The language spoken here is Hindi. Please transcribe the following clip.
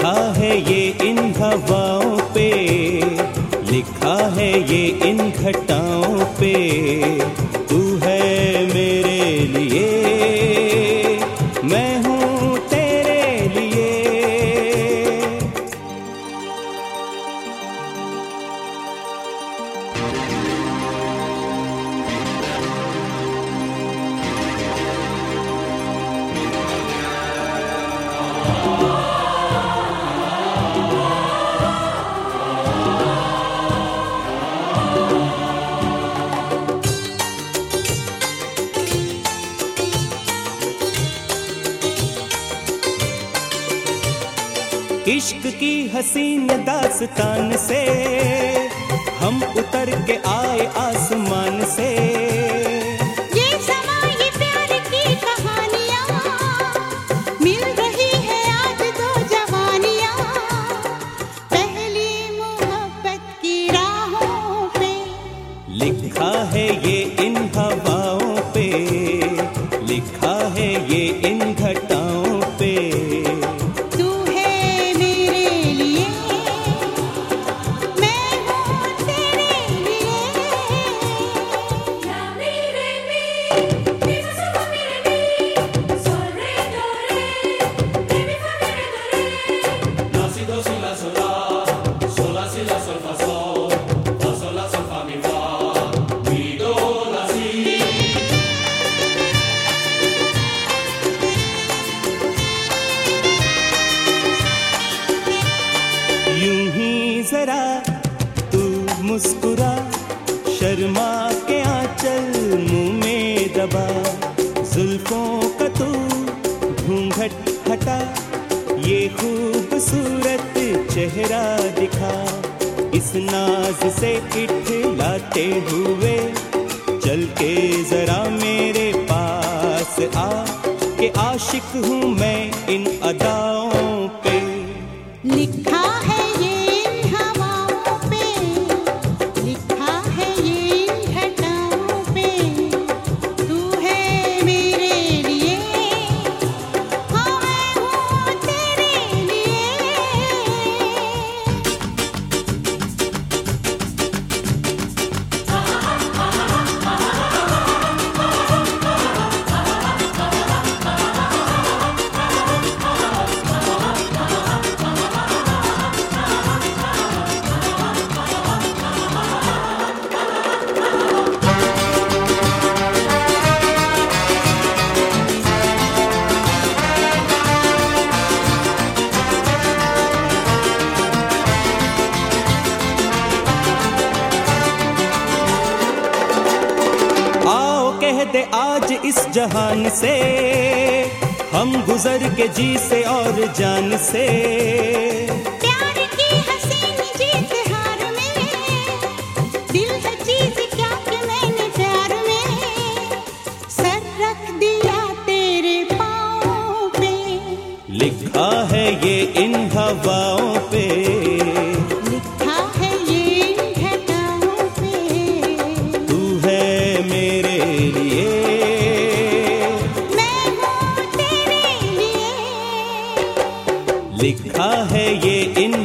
लिखा है ये इन हवाओं पे, लिखा है ये इन घटाओं पे, तू है मेरे लिए, मैं हूँ तेरे लिए। इश्क की हसीन दास्तान से हम उतर के आए आसमान से, ये समा ये प्यार की कहानियाँ, मिल रही है आज दो जवानियाँ, पहली मोहब्बत की राहों पे। लिखा है ये इन हवाओं पे, लिखा है ये इन घटाओं पे, जरा तू मुस्कुरा, शर्मा के आंचल मुंह में दबा, जुल्फों का तू घूंघट हटा, ये खूबसूरत चेहरा दिखा, इस नाज से इठलाते हुए चल के जरा मेरे पास आ, के आशिक हूँ मैं इन अदाओं पे। लिखा है कह दे आज इस जहान से, हम गुजर के जी से और जान से, प्यार की हसीन जीत हार में, दिल है चीज क्या कि मैंने प्यार में सर रख दिया तेरे पाँव पे। लिखा है ये इन हवाओं पे, लिखा है ये इन घटाओं पे, तू है मेरे लिए, मैं हूँ तेरे लिए। लिखा है ये इन